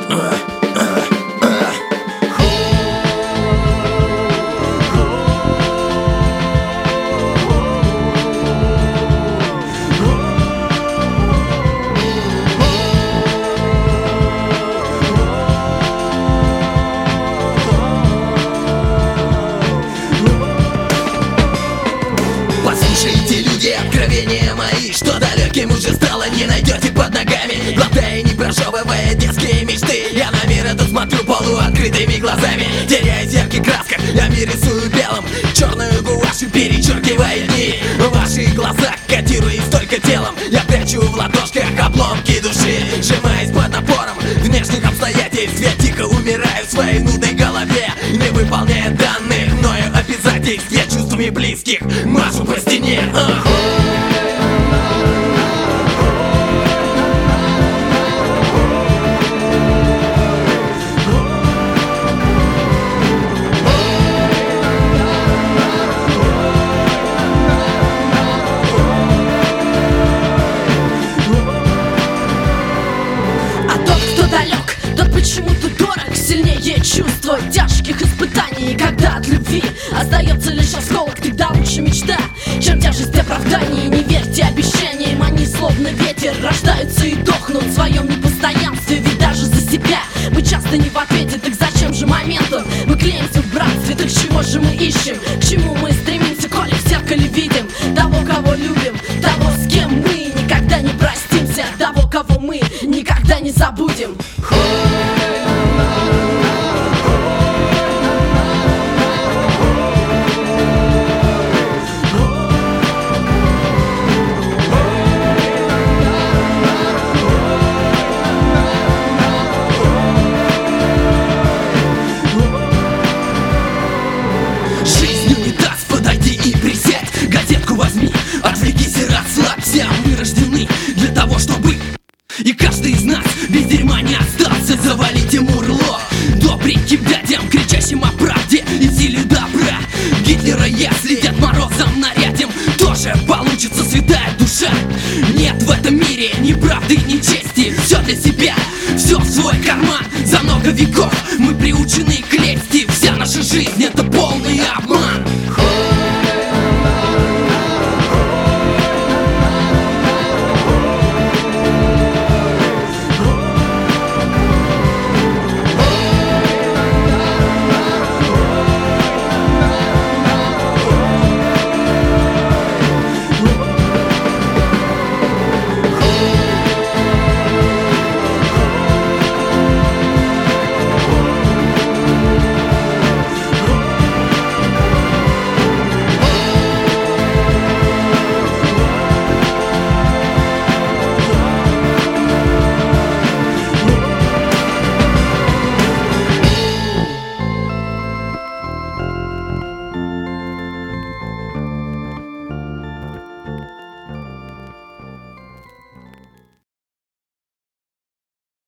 Послушайте, люди, откровения мои, что далеким уже стало, не найдете под ногами. Глотая, не прожевывая детские мечты, я на мир этот смотрю полуоткрытыми глазами. Теряясь в ярких красках, я мир рисую белым, черную гуашью перечеркивая дни. В ваших глазах, котируясь только телом, я прячу в ладошках обломки души. Сжимаясь под напором внешних обстоятельств, я тихо умираю в своей нудной голове, не выполняя данных мною обязательств. Я чувствами близких машу по стене. Тот почему-то дорог, сильнее чувства тяжких испытаний. Когда от любви остается лишь осколок, тогда лучше мечта, чем тяжесть оправданий. Не верьте обещаниям, они словно ветер рождаются и дохнут в своем непостоянстве. Ведь даже за себя мы часто не в ответе. Так зачем же моментом мы клеимся в братстве? Так чего же мы ищем? К чему